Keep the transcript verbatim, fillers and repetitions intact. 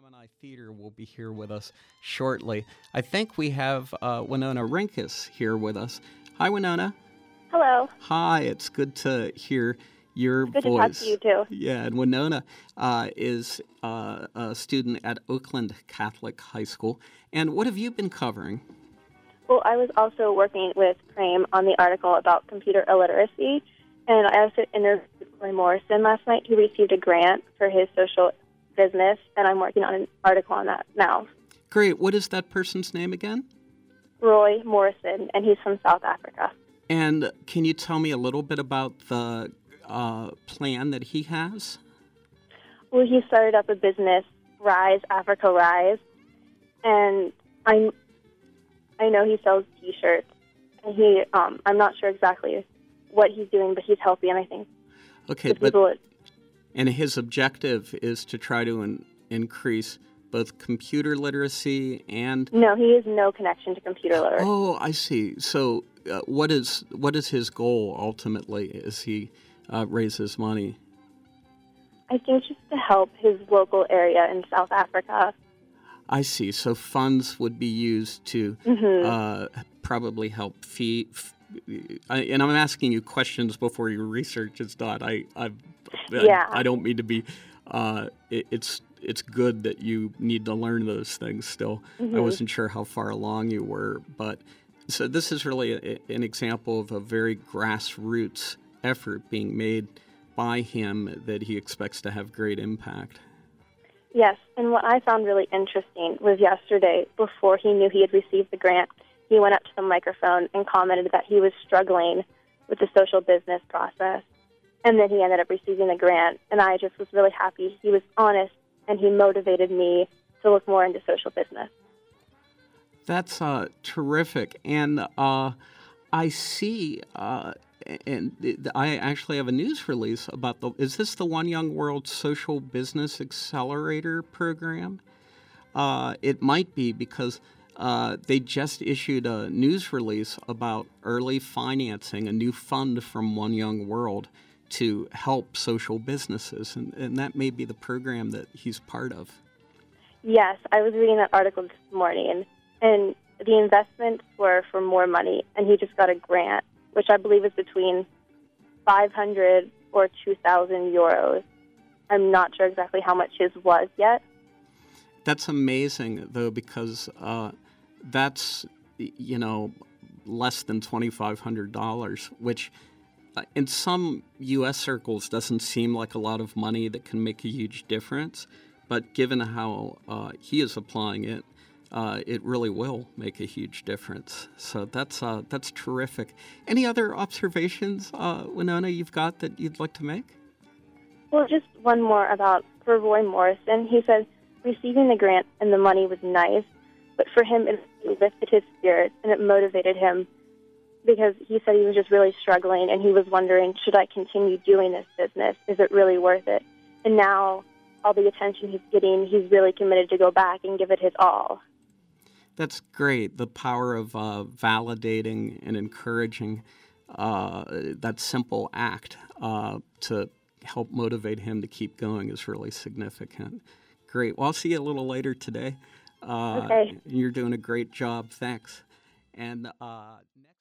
Gemini Theater will be here with us shortly. I think we have uh, Winona Rinkus here with us. Hi, Winona. Hello. Hi, it's good to hear your Good voice. to talk to you, too. Yeah, and Winona uh, is uh, a student at Oakland Catholic High School. And what have you been covering? Well, I was also working with Crame on the article about computer illiteracy, and I also interviewed Roy Morrison last night, who received a grant for his social business, and I'm working on an article on that now. Great. What is that person's name again? Roy Morrison, and he's from South Africa. And can you tell me a little bit about the uh, plan that he has? Well, he started up a business, Rise Africa Rise, and I'm I know he sells T-shirts, and he um, I'm not sure exactly what he's doing, but he's helping, I think. Okay, the but people. and his objective is to try to in, increase both computer literacy and. No, he has no connection to computer literacy. Oh, I see. So, uh, what is what is his goal ultimately as he uh, raises money? I think just to help his local area in South Africa. I see. So funds would be used to Mm-hmm. uh, probably help feed. F- I, and I'm asking you questions before your research is done. I, I, Yeah. I, I don't mean to be. Uh, it, it's it's good that you need to learn those things. Still, Mm-hmm. I wasn't sure how far along you were, but so this is really a, an example of a very grassroots effort being made by him that he expects to have great impact. Yes, and what I found really interesting was yesterday, before he knew he had received the grant, he went up to the microphone and commented that he was struggling with the social business process, and then he ended up receiving the grant, and I just was really happy. He was honest, and he motivated me to look more into social business. That's uh, terrific, and uh, I see, uh, and th- I actually have a news release about the. Is this the One Young World Social Business Accelerator program? Uh, it might be because uh, they just issued a news release about early financing, a new fund from One Young World to help social businesses, and, and that may be the program that he's part of. Yes, I was reading that article this morning, and the investments were for more money, and he just got a grant, which I believe is between five hundred or two thousand euros. I'm not sure exactly how much his was yet. That's amazing, though, because uh, that's, you know, less than twenty-five hundred dollars, which uh, in some U S circles doesn't seem like a lot of money that can make a huge difference. But given how uh, he is applying it, uh, it really will make a huge difference. So that's uh, that's terrific. Any other observations, uh, Winona, you've got that you'd like to make? Well, just one more about for Roy Morrison. He said receiving the grant and the money was nice, but for him it lifted his spirits and it motivated him because he said he was just really struggling and he was wondering, should I continue doing this business? Is it really worth it? And now all the attention he's getting, he's really committed to go back and give it his all. That's great. The power of uh, validating and encouraging uh, that simple act uh, to help motivate him to keep going is really significant. Great. Well, I'll see you a little later today. Uh, Okay. You're doing a great job. Thanks. And uh, next